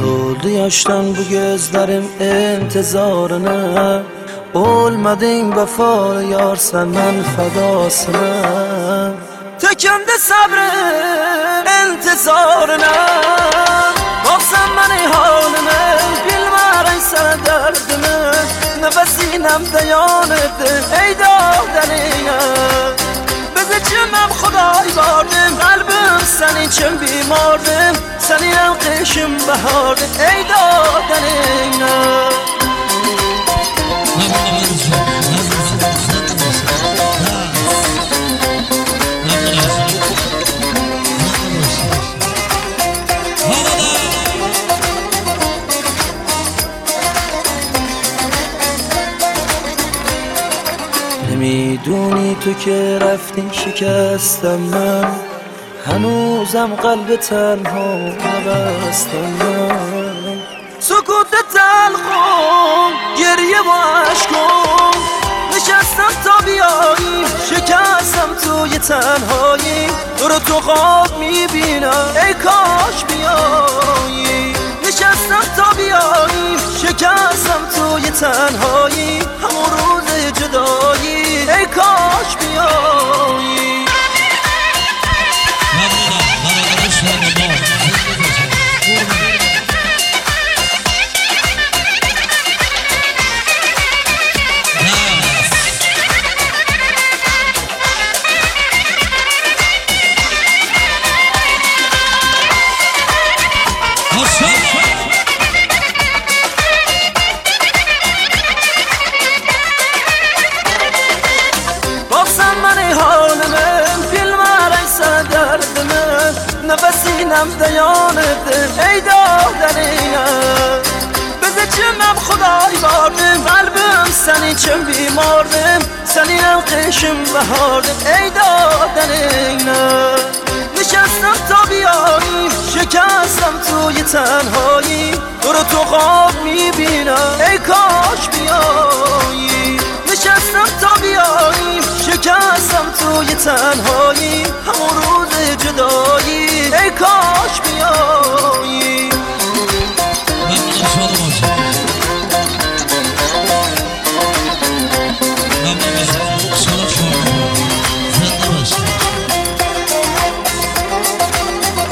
Oldu yaştan bu gözlerim intizarına, olmadın vefalı yar senden fedasına. Tükendi sabrım intizarına, baksan beni halime, bilmeren sana derdimi. Nefesinemde yanıdı ey dağdeniye, biz için hem Xuday vardım, kalbim senin için bimardım. Senin kışım bahardı ey dağdeniye. نمیدونی تو که رفتی شکستم من، هنوزم قلب تنها نبستم من. سکوت تلخم گریه و عشقم، نشستم تا بیایی شکستم توی تنهایی. تو خواب میبینم ای کاش بیایی، نشستم تا بیایی شکستم توی تنهایی. همون روز جدایی ای کاش بیایی. نفسینم دیانته ای دادنیه، بزه چمم خدای باردم، قلبم سنی چم بیماردم. سنی قشم بهاردم ای دادنیه. نشستم تا بیایی شکستم توی تنهایی. تو خواب میبینم ای کاش بیایی، نشستم تا بیایی شکستم توی تنهایی. همون روز جدایی ای کاش بیایی.